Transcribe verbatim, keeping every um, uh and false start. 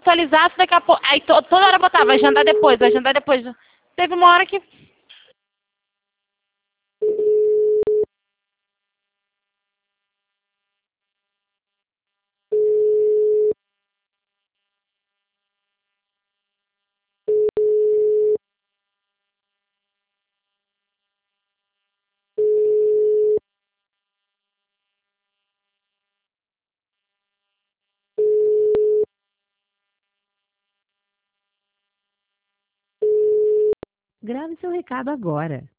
atualizasse, daqui a pouco. Aí to, toda hora botava, vai jantar depois, vai jantar depois. Teve uma hora que. Grave seu recado agora.